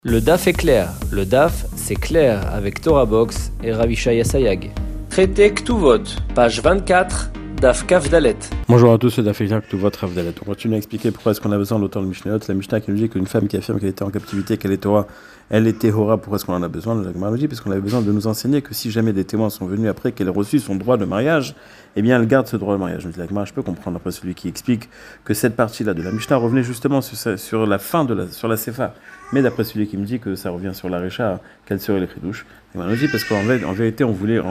Le DAF est clair. Le DAF, c'est clair avec Torah Box et Ravishaya Sayag. Traité Ktuvot, page 24, DAF Kaf Dalet. Bonjour à tous, c'est DAF Ktuvot Rav Dalet. On continue à expliquer pourquoi est-ce qu'on a besoin de l'auteur de Mishnayot. La Mishnah qui nous dit qu'une femme qui affirme qu'elle était en captivité, qu'elle est Torah, elle est Tehora, pourquoi est-ce qu'on en a besoin? La Gemara nous dit parce qu'on avait besoin de nous enseigner que si jamais des témoins sont venus après qu'elle ait reçu son droit de mariage, eh bien elle garde ce droit de mariage. Nous dit la Gemara, je peux comprendre après celui qui explique que cette partie-là de la Mishnah revenait justement sur la fin sur la Sefa. Mais d'après celui qui me dit que ça revient sur la Récha, quelle serait les chidouches? On nous dit parce qu'en vérité, on voulait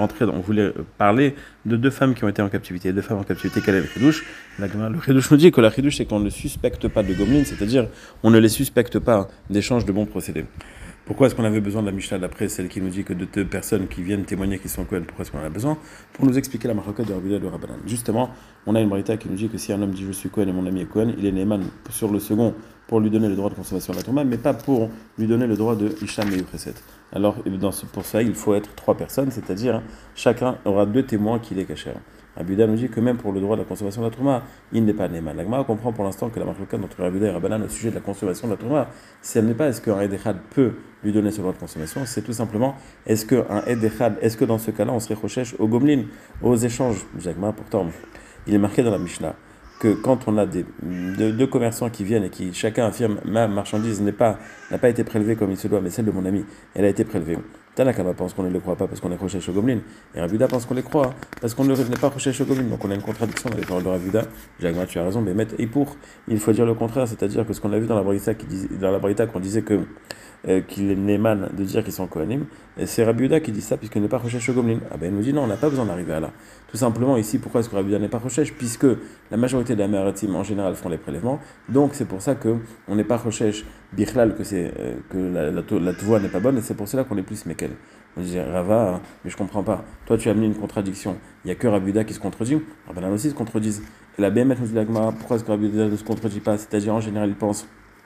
parler de deux femmes qui ont été en captivité. Deux femmes en captivité, quelle est le chidouche? Le chidouche nous dit que la chidouche, c'est qu'on ne suspecte pas de gomlin, c'est-à-dire on ne les suspecte pas d'échange de bons procédés. Pourquoi est-ce qu'on avait besoin de la Mishnah d'après celle qui nous dit que de deux personnes qui viennent témoigner qui sont Kohen, pourquoi est-ce qu'on en a besoin? Pour nous expliquer la marloquette de Rabbi Yehuda de Rabbanan. Justement, on a une braïta qui nous dit que si un homme dit je suis Kohen et mon ami est Kohen, il est Neyman sur le second pour lui donner le droit de consommation de la Touma, mais pas pour lui donner le droit de Isham et Yuchreset. Alors, pour ça, il faut être trois personnes, c'est-à-dire chacun aura deux témoins qui les cachèrent. Rabbi Yehuda nous dit que même pour le droit de la consommation de la Touma, il n'est pas Neyman. La Gemara comprend pour l'instant que la marloquette entre Rabbi Yehuda et Rabbanan au sujet de la consommation de la Touma, si elle n'est pas est-ce qu'un Ed Echad peut lui donner ce droit de consommation, c'est tout simplement est-ce que dans ce cas-là on serait recherche aux gomlin, aux échanges. Jacques, pourtant, il est marqué dans la Mishnah que quand on a deux commerçants qui viennent et qui chacun affirme ma marchandise n'a pas été prélevée comme il se doit, mais celle de mon ami, elle a été prélevée. Tanakama pense qu'on ne les croit pas parce qu'on est recherche aux gomlin, et Rabbi Yehuda pense qu'on les croit parce qu'on ne n'est pas recherche aux gomlin. Donc on a une contradiction dans les paroles de Rabbi Yehuda. Jacques, tu as raison, mais il faut dire le contraire, c'est-à-dire que ce qu'on a vu dans la Braïta qu'on disait que qu'il est Neyman de dire qu'ils sont Kohanim, et c'est Rabbi Yehuda qui dit ça puisqu'il n'est pas recherche au Gomlin. Ah ben il nous dit non, on n'a pas besoin d'arriver à là. Tout simplement ici, pourquoi est-ce que Rabbi Yehuda n'est pas recherche? Puisque la majorité des Amaratim en général font les prélèvements, donc c'est pour ça qu'on n'est pas recherche Bichlal, que la voix n'est pas bonne, et c'est pour cela qu'on est plus Mekel. On dit Rava, hein, mais je comprends pas. Toi tu as amené une contradiction. Il n'y a que Rabbi Yehuda qui se contredit. Rabbi Yehuda aussi se contredisent. Et la BMF nous dit la Gemara, pourquoi est-ce que Rabbi Yehuda ne se contredit pas? C'est-à-dire en général il pense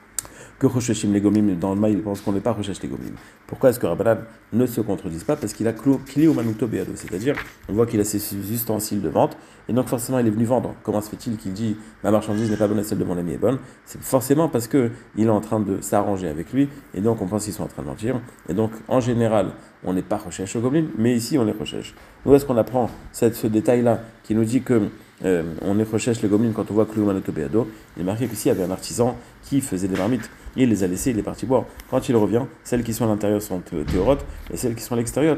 que Rosheshim les Gomim, dans le Maï, il pense qu'on n'est pas Roshesh les Gomim. Pourquoi est-ce que Rabbanan ne se contredise pas? Parce qu'il a Kli ou Manuto Beado, c'est-à-dire, on voit qu'il a ses ustensiles de vente, et donc forcément il est venu vendre. Comment se fait-il qu'il dit ma marchandise n'est pas bonne et celle de mon ami est bonne? C'est forcément parce qu'il est en train de s'arranger avec lui, et donc on pense qu'ils sont en train de mentir. Et donc en général, on n'est pas Roshesh au Gomim, mais ici on est Roshesh. Où est-ce qu'on apprend ce détail-là qui nous dit que on est recherche les gomlin quand on voit Kloumanoto Tobeado? Il est marqué qu'ici il y avait un artisan qui faisait des marmites, il les a laissées, il est parti boire. Quand il revient, celles qui sont à l'intérieur sont théorotes, et celles qui sont à l'extérieur,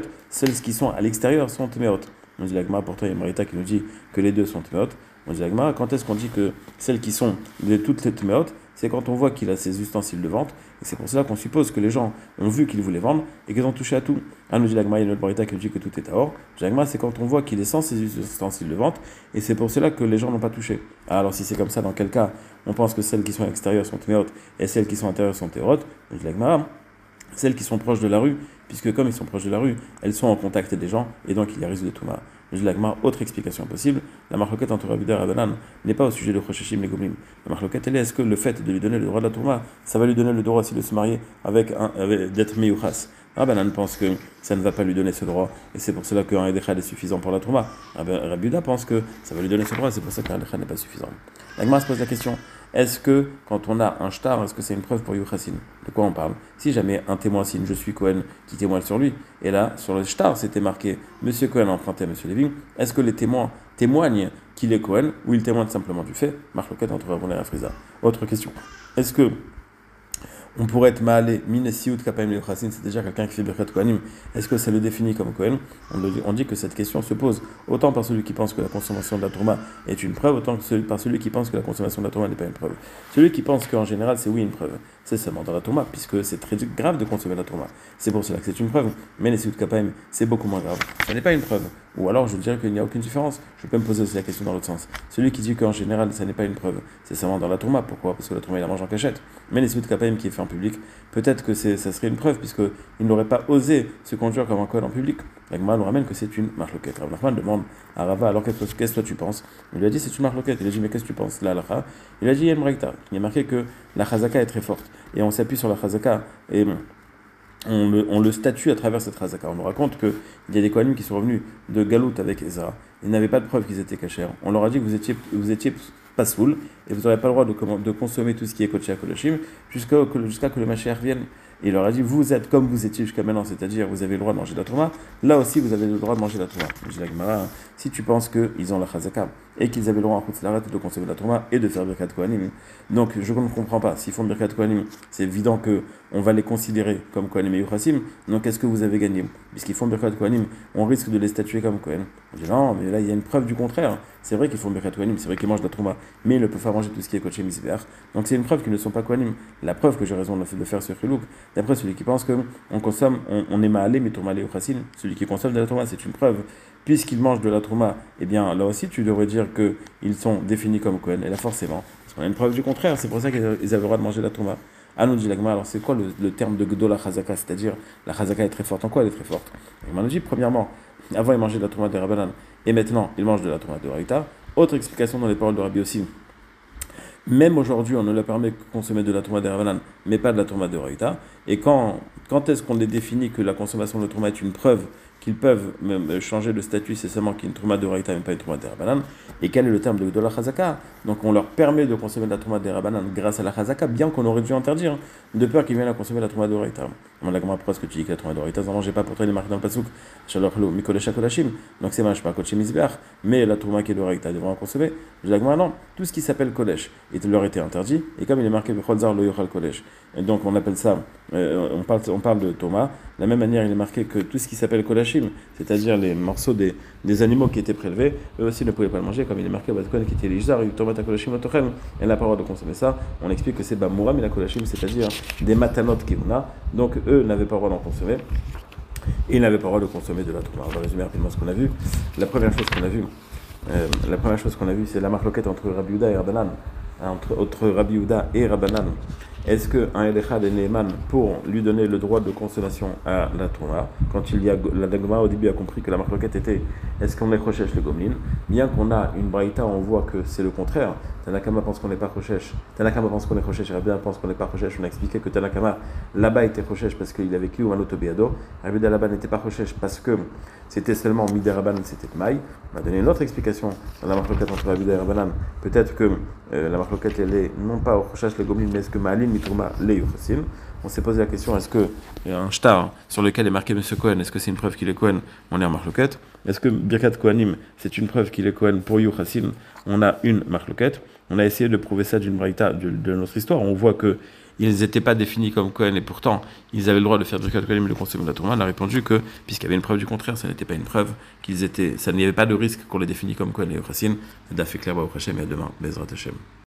sont téméotes. On dit l'agma, pourtant il y a Marita qui nous dit que les deux sont téméotes. On dit l'agma, quand est-ce qu'on dit que celles qui sont de toutes les téméotes? C'est quand on voit qu'il a ses ustensiles de vente, et c'est pour cela qu'on suppose que les gens ont vu qu'il voulait vendre et qu'ils ont touché à tout. Nous dit l'agma, il y a une autre Marita qui nous dit que tout est à or. L'agma, c'est quand on voit qu'il est sans ses ustensiles de vente, et c'est pour cela que les gens n'ont pas touché. Alors si c'est comme ça, dans quel cas on pense que celles qui sont à l'extérieur sont téméotes et celles qui sont à l'intérieur sont théorotes? Nous dit l'agma, celles qui sont proches de la rue, puisque comme ils sont proches de la rue, elles sont en contact des gens, et donc il y a risque de Touma. Je l'agma, autre explication possible, la marloquette entre Rabbi Yehuda et Rabbanan n'est pas au sujet de Rosheshim les Gomlim. La marloquette, elle est, est-ce que le fait de lui donner le droit de la Touma, ça va lui donner le droit aussi de se marier d'être Meyuchas? Rabbanan pense que ça ne va pas lui donner ce droit, et c'est pour cela qu'un Edechad est suffisant pour la Touma. Rabbi Yehuda pense que ça va lui donner ce droit, et c'est pour ça qu'un Edechad n'est pas suffisant. L'agma se pose la question, est-ce que quand on a un shtar, est-ce que c'est une preuve pour Yuchasin? De quoi on parle? Si jamais un témoin signe je suis Cohen qui témoigne sur lui, et là sur le shtar c'était marqué Monsieur Cohen emprunté à Monsieur Lévin, est-ce que les témoins témoignent qu'il est Cohen ou ils témoignent simplement du fait? Marloquette entre Rabbanan et Afriza. Autre question, est-ce que on pourrait être Maalé, Minesiut, Kapaim, Yuchasin, c'est déjà quelqu'un qui fait Birkat Kohanim. Est-ce que ça le définit comme Kohen? On dit que cette question se pose autant par celui qui pense que la consommation de la Touma est une preuve, autant que par celui qui pense que la consommation de la Touma n'est pas une preuve. Celui qui pense qu'en général c'est oui une preuve, c'est seulement dans la Touma, puisque c'est très grave de consommer la Touma. C'est pour cela que c'est une preuve. Mais les Siut Kapaim, c'est beaucoup moins grave. Ce n'est pas une preuve. Ou alors je dirais qu'il n'y a aucune différence. Je peux me poser aussi la question dans l'autre sens. Celui qui dit qu'en général ça n'est pas une preuve, c'est seulement dans la Touma. Pourquoi? Parce que la Touma il la mange en cachette. Mais les Siut Kapaim qui est fait en public, peut-être que ça serait une preuve, puisqu'il n'aurait pas osé se conduire comme un Kohen en public. L'agma nous ramène que c'est une marloquette. Rav Nachman demande à Rava, alors qu'est-ce que toi tu penses? Il lui a dit c'est une marloquette. Il a dit mais qu'est-ce que tu penses? La halakha. Il a dit il y a une braïta. Il y a marqué que la chazaka est très forte. Et on s'appuie sur la chazaka et on le statue à travers cette chazaka. On nous raconte qu'il y a des Kohanim qui sont revenus de Galout avec Ezra. Ils n'avaient pas de preuve qu'ils étaient cachers. On leur a dit que vous étiez pas soul et vous n'aurez pas le droit de consommer tout ce qui est Kodesh HaKodashim jusqu'à que le Mashiach vienne. Et il leur a dit, vous êtes comme vous étiez jusqu'à maintenant, c'est-à-dire vous avez le droit de manger de la Trouma, là aussi vous avez le droit de manger de la Trouma. Je dis la Gemara, si tu penses qu'ils ont la Chazaka et qu'ils avaient le droit en Chutz de consommer de la Trouma et de faire Birkat Kohanim, donc je ne comprends pas. S'ils font Birkat Kohanim, c'est évident qu'on va les considérer comme Kohanim et Yuchassim, donc est-ce que vous avez gagné? Puisqu'ils font Birkat Kohanim, on risque de les statuer comme Kohen. Je dis non, mais là il y a une preuve du contraire. C'est vrai qu'ils font Birkat Kohanim, c'est vrai qu'ils mangent de la Trouma, mais ils ne peuvent pas manger tout ce qui est Koché Misbeach. Donc c'est une preuve qu'ils ne sont pas Kohanim. La preuve que j'ai raison de faire ce Chilouk, d'après celui qui pense qu'on consomme, on est Ma'alé, mais Tourmalé ou Chassin, celui qui consomme de la Trouma, c'est une preuve. Puisqu'ils mangent de la Trouma, eh bien là aussi tu devrais dire qu'ils sont définis comme Kohen. Et là forcément, parce qu'on a une preuve du contraire, c'est pour ça qu'ils avaient le droit de manger de la Trouma. Nous dit l'Agma, alors c'est quoi le terme de Gdola Chazaka? C'est-à-dire, la Chazaka est très forte. En quoi elle est très forte? L'Agma nous dit, premièrement, avant ils mangeaient de la Trouma de Rabbanan, et maintenant ils mangent de la Trouma de Raïta. Autre explication dans les paroles de Rabbi aussi. Même aujourd'hui, on ne leur permet que consommer de la Trouma de Rabbanan, mais pas de la Trouma de Raïta. Et quand est-ce qu'on les définit que la consommation de la Trouma est une preuve qu'ils peuvent changer de statut, c'est seulement qu'il y a une Trouma de Raïta, mais pas une Trouma de Rabbanan? Et quel est le terme de la Chazaka? Donc on leur permet de consommer de la Trouma de Rabbanan grâce à la Chazaka, bien qu'on aurait dû interdire, de peur qu'ils viennent à consommer la Trouma de Raïta. On a pourquoi est-ce que tu dis que la Trouma de Raïta, non, j'ai pas pour toi les marques dans le Pasuk, Shalorlo, Mikolesha Kolashim, donc c'est marche pas Koché Misbeach, mais la Trouma qui est de Raïta devra en consommer. Je dis non, tout ce qui s'appelle Kolesh leur était interdit, et comme il est marqué Bechol Lo Yochal Kolesh, et donc on appelle ça, on parle de Thomas, de la même manière il est marqué que tout ce qui s'appelle Kolashim, c'est-à-dire les morceaux des animaux qui étaient prélevés, eux aussi ne pouvaient pas le manger, comme il est marqué Batkon qui était l'Ijzar, Thomas Kolashim Otochel, elle n'a pas le droit de consommer ça. On explique que c'est Bamoura, mais la Kolashim, c'est-à-dire des matanot qu'on a, donc eux n'avaient pas le droit d'en consommer. Et ils n'avaient pas le droit de consommer de la Trouma. On va résumer rapidement ce qu'on a vu. La première chose qu'on a vue, c'est la marloquette entre Rabbi Yehuda et Rabbanan. Entre Rabbi Yehuda et Rabbanan. Est-ce qu'un Elechad est Neeman pour lui donner le droit de consommation à la Trouma? Quand la Dagma au début a compris que la marloquette était est-ce qu'on est Choshesh le Gomlin? Bien qu'on a une Braïta, on voit que c'est le contraire. Tanakama pense qu'on n'est pas Choshesh. Tanakama pense qu'on est Choshesh. Rabbi pense qu'on n'est pas Choshesh. On a expliqué que Tanakama là-bas était Choshesh parce qu'il a vécu au Manoto Beado. Rabbi là-bas n'était pas Choshesh parce que c'était seulement Midé Rabban, c'était Maï. On a donné une autre explication dans la marloquette entre Rabbi et Rabbanan. Peut-être que la marloquette elle est non pas au Choshesh le Gomlin, mais est-ce que Ma'alin Mitourma le Yuchassim? On s'est posé la question, est-ce que un shtar sur lequel est marqué Monsieur Cohen, est-ce que c'est une preuve qu'il est Cohen? On est en marloquette. Est-ce que Birkat Kohanim, c'est une preuve qu'il est Cohen pour Yuchassim? On a une marloquette. On a essayé de prouver ça d'une braïta de notre histoire. On voit que ils n'étaient pas définis comme Cohen et pourtant ils avaient le droit de faire Birkat Kohanim et de consommer de la Trouma. On a répondu que puisqu'il y avait une preuve du contraire, ça n'était pas une preuve ça n'y avait pas de risque qu'on les définisse comme Cohen et Yuchassim. Daf Ekler Baruch Hashem et à demain, Bezrat Hashem.